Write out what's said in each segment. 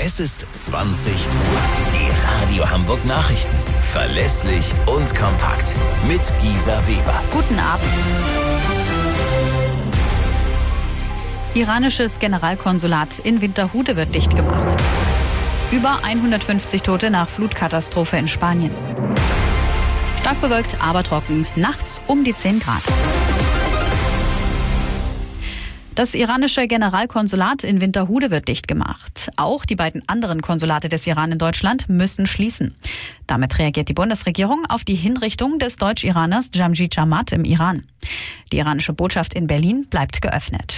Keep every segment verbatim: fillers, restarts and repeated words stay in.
Es ist zwanzig Uhr. Die Radio Hamburg Nachrichten. Verlässlich und kompakt. Mit Gisa Weber. Guten Abend. Iranisches Generalkonsulat in Winterhude wird dicht gemacht. Über hundertfünfzig Tote nach Flutkatastrophe in Spanien. Stark bewölkt, aber trocken. Nachts um die zehn Grad. Das iranische Generalkonsulat in Winterhude wird dicht gemacht. Auch die beiden anderen Konsulate des Iran in Deutschland müssen schließen. Damit reagiert die Bundesregierung auf die Hinrichtung des Deutsch-Iraners Jamshid Jamat im Iran. Die iranische Botschaft in Berlin bleibt geöffnet.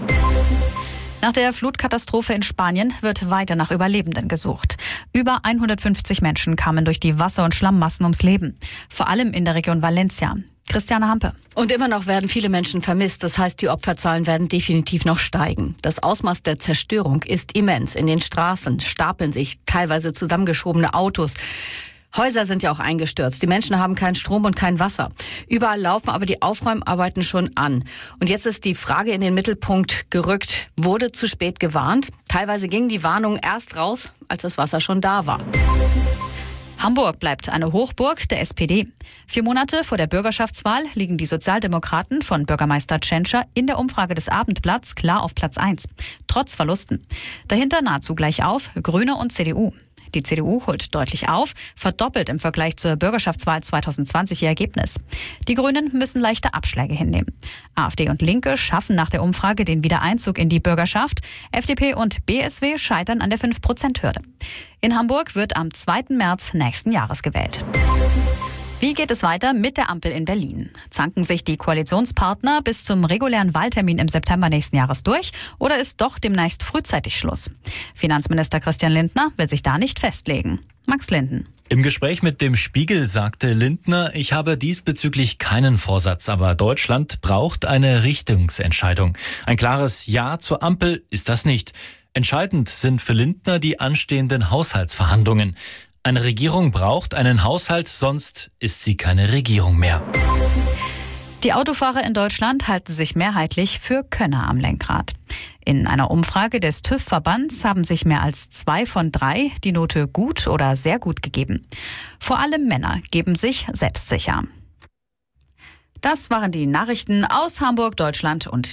Nach der Flutkatastrophe in Spanien wird weiter nach Überlebenden gesucht. Über hundertfünfzig Menschen kamen durch die Wasser- und Schlammmassen ums Leben. Vor allem in der Region Valencia. Christiane Hampe. Und immer noch werden viele Menschen vermisst. Das heißt, die Opferzahlen werden definitiv noch steigen. Das Ausmaß der Zerstörung ist immens. In den Straßen stapeln sich teilweise zusammengeschobene Autos. Häuser sind ja auch eingestürzt. Die Menschen haben keinen Strom und kein Wasser. Überall laufen aber die Aufräumarbeiten schon an. Und jetzt ist die Frage in den Mittelpunkt gerückt. Wurde zu spät gewarnt? Teilweise ging die Warnung erst raus, als das Wasser schon da war. Hamburg bleibt eine Hochburg der S P D. Vier Monate vor der Bürgerschaftswahl liegen die Sozialdemokraten von Bürgermeister Tschentscher in der Umfrage des Abendblatts klar auf Platz eins. Trotz Verlusten. Dahinter nahezu gleich auf Grüne und C D U. Die C D U holt deutlich auf, verdoppelt im Vergleich zur Bürgerschaftswahl zweitausendzwanzig ihr Ergebnis. Die Grünen müssen leichte Abschläge hinnehmen. AfD und Linke schaffen nach der Umfrage den Wiedereinzug in die Bürgerschaft. F D P und B S W scheitern an der fünf Prozent Hürde. In Hamburg wird am zweiten März nächsten Jahres gewählt. Wie geht es weiter mit der Ampel in Berlin? Zanken sich die Koalitionspartner bis zum regulären Wahltermin im September nächsten Jahres durch oder ist doch demnächst frühzeitig Schluss? Finanzminister Christian Lindner will sich da nicht festlegen. Max Linden. Im Gespräch mit dem Spiegel sagte Lindner, ich habe diesbezüglich keinen Vorsatz, aber Deutschland braucht eine Richtungsentscheidung. Ein klares Ja zur Ampel ist das nicht. Entscheidend sind für Lindner die anstehenden Haushaltsverhandlungen. Eine Regierung braucht einen Haushalt, sonst ist sie keine Regierung mehr. Die Autofahrer in Deutschland halten sich mehrheitlich für Könner am Lenkrad. In einer Umfrage des TÜV-Verbands haben sich mehr als zwei von drei die Note gut oder sehr gut gegeben. Vor allem Männer geben sich selbstsicher. Das waren die Nachrichten aus Hamburg, Deutschland und